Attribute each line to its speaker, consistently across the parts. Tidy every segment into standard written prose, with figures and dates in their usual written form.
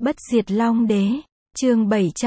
Speaker 1: Bất diệt Long Đế, chương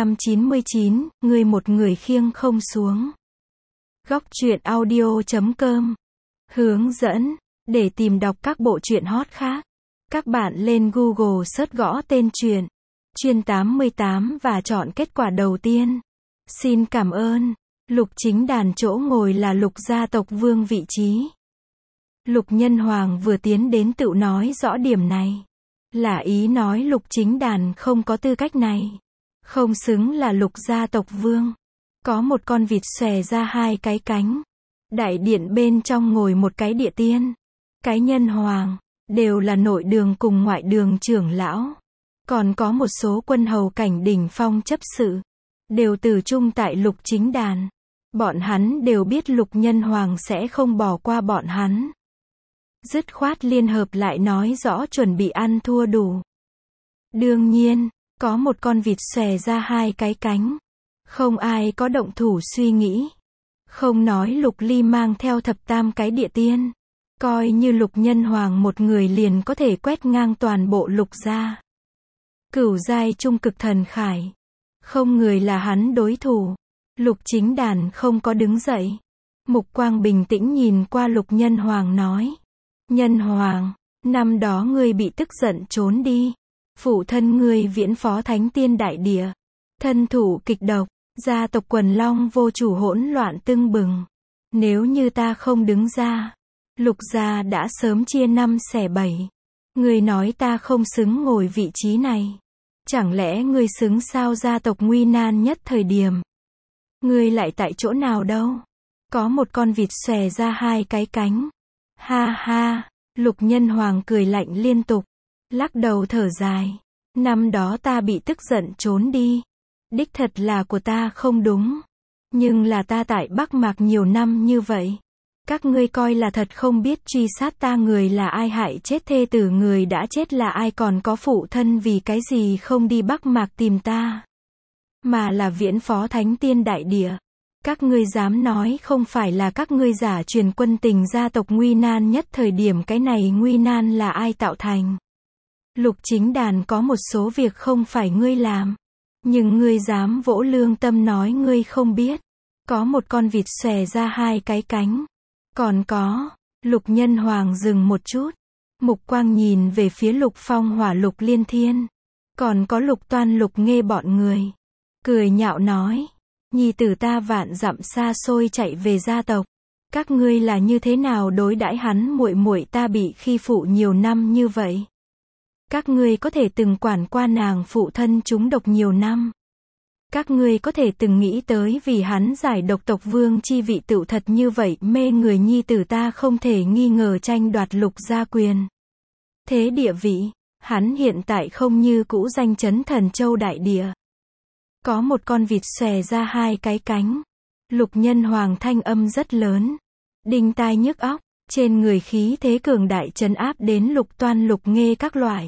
Speaker 1: 799, ngươi một người khiêng không xuống. Góc truyện audio.com. Hướng dẫn, để tìm đọc các bộ truyện hot khác. Các bạn lên Google search gõ tên truyện, Chuyên 88 và chọn kết quả đầu tiên. Xin cảm ơn. Lục Chính Đàn chỗ ngồi là Lục gia tộc vương vị trí. Lục Nhân Hoàng vừa tiến đến tự nói rõ điểm này. Là ý nói Lục Chính Đàn không có tư cách này. Không xứng là Lục gia tộc vương. Có một con vịt xòe ra hai cái cánh. Đại điện bên trong ngồi một cái địa tiên. Cái Nhân Hoàng, đều là nội đường cùng ngoại đường trưởng lão. Còn có một số quân hầu cảnh đỉnh phong chấp sự. Đều từ chung tại Lục Chính Đàn. Bọn hắn đều biết Lục Nhân Hoàng sẽ không bỏ qua bọn hắn. Dứt khoát liên hợp lại nói rõ chuẩn bị ăn thua đủ. Đương nhiên, có một con vịt xòe ra hai cái cánh. Không ai có động thủ suy nghĩ. Không nói Lục Ly mang theo thập tam cái địa tiên. Coi như Lục Nhân Hoàng một người liền có thể quét ngang toàn bộ Lục gia. Cửu giai trung cực thần khải. Không người là hắn đối thủ. Lục Chính Đàn không có đứng dậy. Mục quang bình tĩnh nhìn qua Lục Nhân Hoàng nói. Nhân Hoàng, năm đó ngươi bị tức giận trốn đi. Phụ thân ngươi viễn phó thánh tiên đại địa. Thân thủ kịch độc, gia tộc quần long vô chủ hỗn loạn tưng bừng. Nếu như ta không đứng ra, Lục gia đã sớm chia năm xẻ bảy. Ngươi nói ta không xứng ngồi vị trí này. Chẳng lẽ ngươi xứng sao gia tộc nguy nan nhất thời điểm? Ngươi lại tại chỗ nào đâu? Có một con vịt xòe ra hai cái cánh. Ha ha, Lục Nhân Hoàng cười lạnh liên tục. Lắc đầu thở dài. Năm đó ta bị tức giận trốn đi. Đích thật là của ta không đúng. Nhưng là ta tại Bắc Mạc nhiều năm như vậy. Các ngươi coi là thật không biết truy sát ta người là ai, hại chết thê tử người đã chết là ai, còn có phụ thân vì cái gì không đi Bắc Mạc tìm ta. Mà là viễn phó thánh tiên đại địa. Các ngươi dám nói không phải là các ngươi giả truyền quân tình gia tộc nguy nan nhất thời điểm, cái này nguy nan là ai tạo thành? Lục Chính Đàn, có một số việc không phải ngươi làm. Nhưng ngươi dám vỗ lương tâm nói ngươi không biết. Có một con vịt xòe ra hai cái cánh. Còn có, Lục Nhân Hoàng dừng một chút. Mục quang nhìn về phía Lục Phong Hỏa, Lục Liên Thiên. Còn có Lục Toan, Lục Nghê bọn người. Cười nhạo nói. Nhi tử ta vạn dặm xa xôi chạy về gia tộc. Các ngươi là như thế nào đối đãi hắn? Muội muội ta bị khi phụ nhiều năm như vậy. Các ngươi có thể từng quản qua nàng phụ thân trúng độc nhiều năm. Các ngươi có thể từng nghĩ tới vì hắn giải độc tộc vương chi vị tựu thật như vậy mê người? Nhi tử ta không thể nghi ngờ tranh đoạt Lục gia quyền thế địa vị. Hắn hiện tại không như cũ danh chấn Thần Châu đại địa. Có một con vịt xòe ra hai cái cánh. Lục Nhân Hoàng thanh âm rất lớn, đinh tai nhức óc, trên người khí thế cường đại trấn áp đến Lục Toan, Lục Nghê các loại.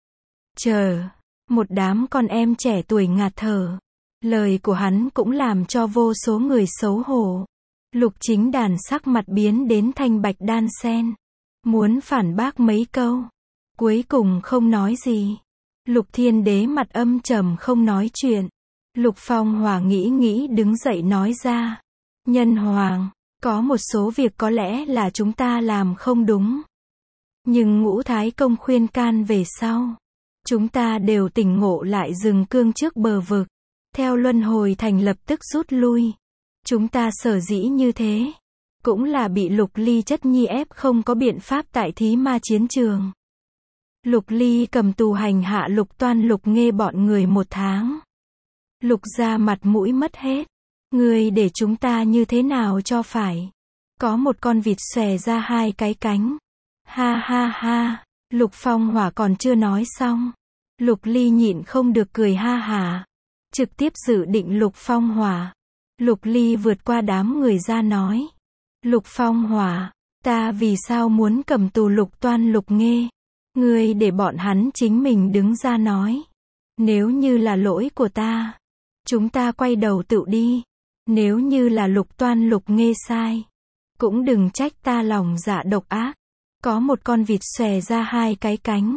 Speaker 1: Chờ, một đám con em trẻ tuổi ngạt thở. Lời của hắn cũng làm cho vô số người xấu hổ. Lục Chính Đàn sắc mặt biến đến thanh bạch đan sen. Muốn phản bác mấy câu. Cuối cùng không nói gì. Lục Thiên Đế mặt âm trầm không nói chuyện. Lục Phong Hỏa nghĩ đứng dậy nói ra. Nhân Hoàng, có một số việc có lẽ là chúng ta làm không đúng. Nhưng Ngũ Thái Công khuyên can về sau. Chúng ta đều tỉnh ngộ lại, dừng cương trước bờ vực. Theo luân hồi thành lập tức rút lui. Chúng ta sở dĩ như thế. Cũng là bị Lục Ly chất nhi ép không có biện pháp tại Thí Ma chiến trường. Lục Ly cầm tù hành hạ Lục Toan, Lục Nghê bọn người 1 tháng. Lục gia mặt mũi mất hết. Ngươi để chúng ta như thế nào cho phải? Có một con vịt xòe ra hai cái cánh. Ha ha ha. Lục Phong Hỏa còn chưa nói xong. Lục Ly nhịn không được cười ha hả. Trực tiếp dự định Lục Phong Hỏa. Lục Ly vượt qua đám người ra nói. Lục Phong Hỏa, ta vì sao muốn cầm tù Lục Toan, Lục Nghê? Ngươi để bọn hắn chính mình đứng ra nói. Nếu như là lỗi của ta, chúng ta quay đầu tự đi. Nếu như là Lục Toan, Lục Nghê sai, cũng đừng trách ta lòng dạ độc ác. Có một con vịt xòe ra hai cái cánh.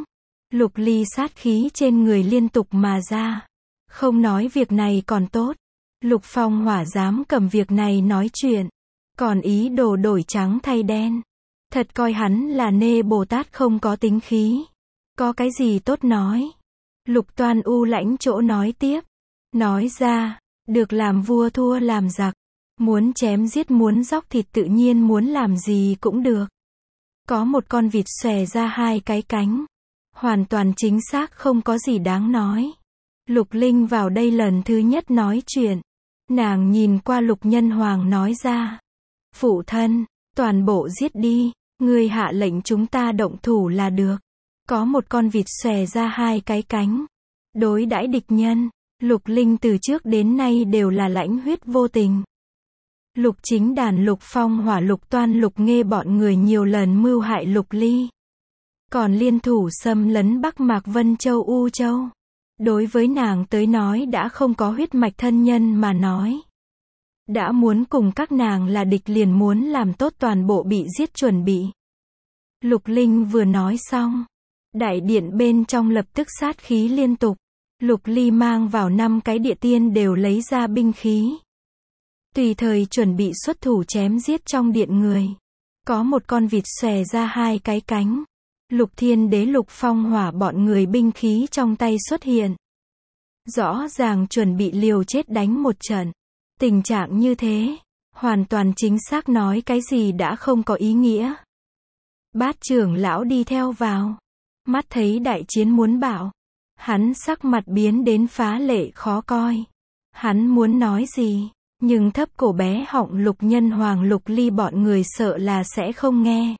Speaker 1: Lục Ly sát khí trên người liên tục mà ra. Không nói việc này còn tốt. Lục Phong Hỏa dám cầm việc này nói chuyện. Còn ý đồ đổi trắng thay đen. Thật coi hắn là nê Bồ Tát không có tính khí. Có cái gì tốt nói. Lục Toan u lãnh chỗ nói tiếp. Nói ra, được làm vua thua làm giặc. Muốn chém giết muốn dóc thịt tự nhiên muốn làm gì cũng được. Có một con vịt xòe ra hai cái cánh. Hoàn toàn chính xác không có gì đáng nói. Lục Linh vào đây lần thứ nhất nói chuyện. Nàng nhìn qua Lục Nhân Hoàng nói ra. Phụ thân, toàn bộ giết đi. Ngươi hạ lệnh chúng ta động thủ là được. Có một con vịt xòe ra hai cái cánh. Đối đãi địch nhân. Lục Linh từ trước đến nay đều là lãnh huyết vô tình. Lục Chính Đàn, Lục Phong Hỏa, Lục Toan, Lục Nghê bọn người nhiều lần mưu hại Lục Ly. Còn liên thủ xâm lấn Bắc Mạc Vân Châu U Châu. Đối với nàng tới nói đã không có huyết mạch thân nhân mà nói. Đã muốn cùng các nàng là địch liền muốn làm tốt toàn bộ bị giết chuẩn bị. Lục Linh vừa nói xong. Đại điện bên trong lập tức sát khí liên tục. Lục Ly mang vào 5 cái địa tiên đều lấy ra binh khí. Tùy thời chuẩn bị xuất thủ chém giết trong điện người. Có một con vịt xòe ra hai cái cánh. Lục Thiên Đế, Lục Phong Hỏa bọn người binh khí trong tay xuất hiện. Rõ ràng chuẩn bị liều chết đánh một trận. Tình trạng như thế, hoàn toàn chính xác nói cái gì đã không có ý nghĩa. Bát trưởng lão đi theo vào. Mắt thấy đại chiến muốn bạo. Hắn sắc mặt biến đến phá lệ khó coi. Hắn muốn nói gì, nhưng thấp cổ bé họng Lục Nhân Hoàng, Lục Ly bọn người sợ là sẽ không nghe.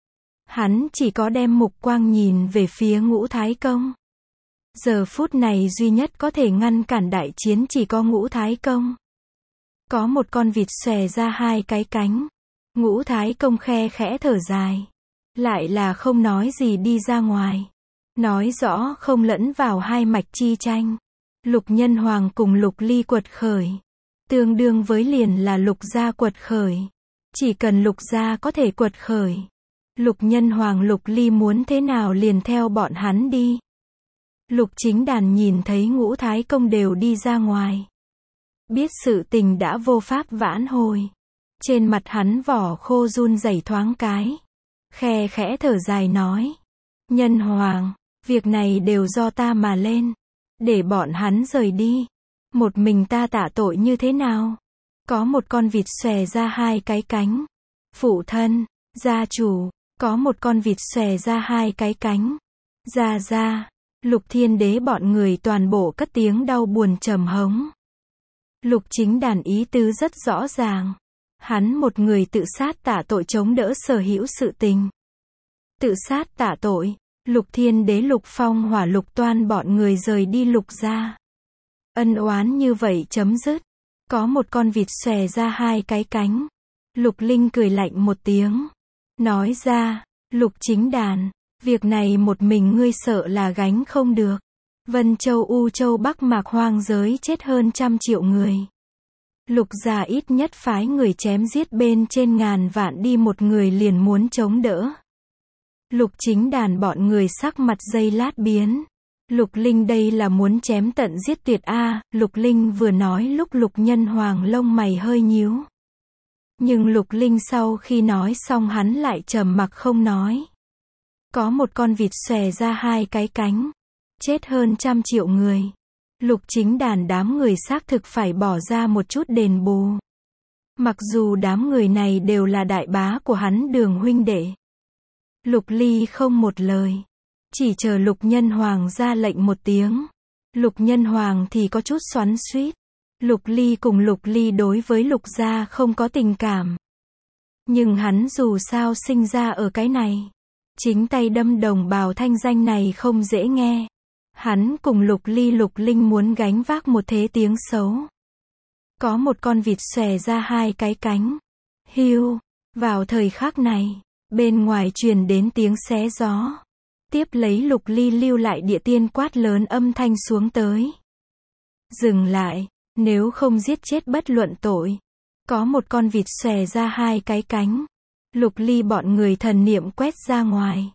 Speaker 1: Hắn chỉ có đem mục quang nhìn về phía Ngũ Thái Công. Giờ phút này duy nhất có thể ngăn cản đại chiến chỉ có Ngũ Thái Công. Có một con vịt xòe ra hai cái cánh. Ngũ Thái Công khe khẽ thở dài. Lại là không nói gì đi ra ngoài. Nói rõ không lẫn vào hai mạch chi tranh. Lục Nhân Hoàng cùng Lục Ly quật khởi. Tương đương với liền là Lục gia quật khởi. Chỉ cần Lục gia có thể quật khởi. Lục Nhân Hoàng, Lục Ly muốn thế nào liền theo bọn hắn đi. Lục Chính Đàn nhìn thấy Ngũ Thái Công đều đi ra ngoài. Biết sự tình đã vô pháp vãn hồi. Trên mặt hắn vỏ khô run rẩy thoáng cái. Khe khẽ thở dài nói. Nhân Hoàng, việc này đều do ta mà lên. Để bọn hắn rời đi. Một mình ta tạ tội như thế nào? Có một con vịt xòe ra hai cái cánh. Phụ thân, gia chủ, có một con vịt xòe ra hai cái cánh. Gia, Lục Thiên Đế bọn người toàn bộ cất tiếng đau buồn trầm hống. Lục Chính Đàn ý tứ rất rõ ràng. Hắn một người tự sát tạ tội chống đỡ sở hữu sự tình. Tự sát tạ tội, Lục Thiên Đế, Lục Phong Hỏa, Lục Toan bọn người rời đi Lục gia. Ân oán như vậy chấm dứt. Có một con vịt xòe ra hai cái cánh. Lục Linh cười lạnh một tiếng. Nói ra, Lục Chính Đàn, việc này một mình ngươi sợ là gánh không được. Vân Châu U Châu Bắc Mạc hoang giới chết hơn 100 triệu người. Lục gia ít nhất phái người chém giết bên trên ngàn vạn đi một người liền muốn chống đỡ. Lục Chính Đàn bọn người sắc mặt giây lát biến. Lục Linh đây là muốn chém tận giết tuyệt a. Lục Linh vừa nói lúc Lục Nhân Hoàng lông mày hơi nhíu. Nhưng Lục Linh sau khi nói xong hắn lại trầm mặc không nói. Có một con vịt xòe ra hai cái cánh. Chết hơn 100 triệu người. Lục Chính Đàn đám người xác thực phải bỏ ra một chút đền bù. Mặc dù đám người này đều là đại bá của hắn Đường huynh đệ. Lục Ly không một lời. Chỉ chờ Lục Nhân Hoàng ra lệnh một tiếng. Lục Nhân Hoàng thì có chút xoắn xuýt. Lục Ly cùng Lục Ly đối với Lục gia không có tình cảm. Nhưng hắn dù sao sinh ra ở cái này. Chính tay đâm đồng bào thanh danh này không dễ nghe. Hắn cùng Lục Ly Lục Linh muốn gánh vác một thế tiếng xấu. Có một con vịt xòe ra hai cái cánh. Hiu, vào thời khắc này, bên ngoài truyền đến tiếng xé gió. Tiếp lấy Lục Ly lưu lại địa tiên quát lớn âm thanh xuống tới. Dừng lại, nếu không giết chết bất luận tội. Có một con vịt xòe ra hai cái cánh. Lục Ly bọn người thần niệm quét ra ngoài.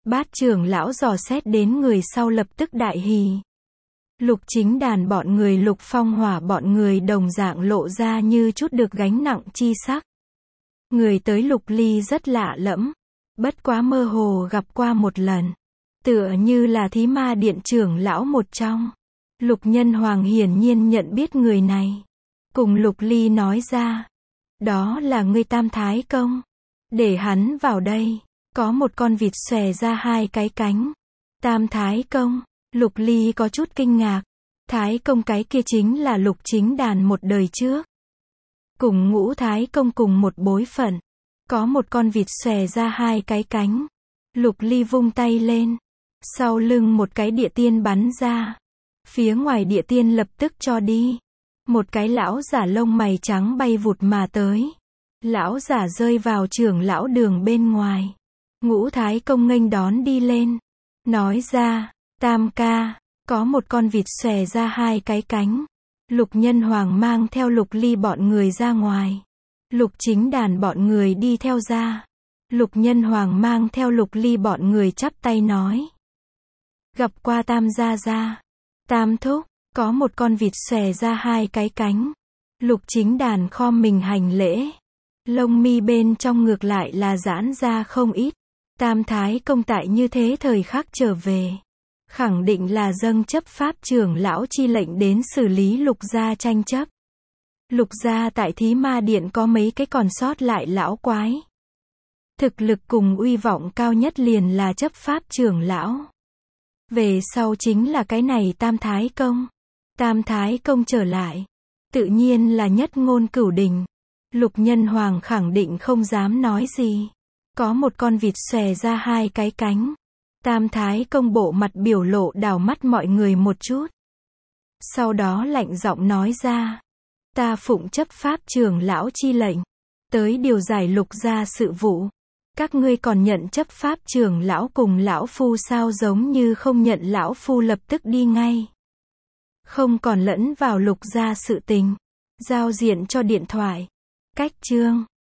Speaker 1: Bát trưởng lão dò xét đến người sau lập tức đại hỉ. Lục Chính Đàn bọn người, Lục Phong Hỏa bọn người đồng dạng lộ ra như chút được gánh nặng chi sắc. Người tới Lục Ly rất lạ lẫm, bất quá mơ hồ gặp qua một lần, tựa như là Thí Ma Điện trưởng lão một trong. Lục Nhân Hoàng hiển nhiên nhận biết người này, cùng Lục Ly nói ra, đó là ngươi Tam Thái Công, để hắn vào đây. Có một con vịt xòe ra hai cái cánh. Tam Thái Công, Lục Ly có chút kinh ngạc. Thái Công cái kia chính là Lục Chính Đàn một đời trước. Cùng Ngũ Thái Công cùng một bối phận. Có một con vịt xòe ra hai cái cánh. Lục Ly vung tay lên. Sau lưng một cái địa tiên bắn ra. Phía ngoài địa tiên lập tức cho đi. Một cái lão giả lông mày trắng bay vụt mà tới. Lão giả rơi vào trưởng lão đường bên ngoài. Ngũ Thái Công nghênh đón đi lên. Nói ra, Tam ca, có một con vịt xòe ra hai cái cánh. Lục Nhân Hoàng mang theo Lục Ly bọn người ra ngoài. Lục Chính Đàn bọn người đi theo ra. Lục Nhân Hoàng mang theo Lục Ly bọn người chắp tay nói. Gặp qua Tam gia gia. Tam thúc, có một con vịt xòe ra hai cái cánh. Lục Chính Đàn khom mình hành lễ. Lông mi bên trong ngược lại là giãn ra không ít. Tam Thái Công tại như thế thời khắc trở về. Khẳng định là dâng chấp pháp trưởng lão chi lệnh đến xử lý Lục gia tranh chấp. Lục gia tại Thí Ma Điện có mấy cái còn sót lại lão quái. Thực lực cùng uy vọng cao nhất liền là chấp pháp trưởng lão. Về sau chính là cái này Tam Thái Công. Tam Thái Công trở lại. Tự nhiên là nhất ngôn cửu đình. Lục Nhân Hoàng khẳng định không dám nói gì. Có một con vịt xòe ra hai cái cánh. Tam Thái Công bộ mặt biểu lộ đảo mắt mọi người một chút. Sau đó lạnh giọng nói ra. Ta phụng chấp pháp trưởng lão chi lệnh. Tới điều giải Lục gia sự vụ. Các ngươi còn nhận chấp pháp trưởng lão cùng lão phu sao, giống như không nhận lão phu lập tức đi ngay. Không còn lẫn vào Lục gia sự tình. Giao diện cho điện thoại. Cách chương.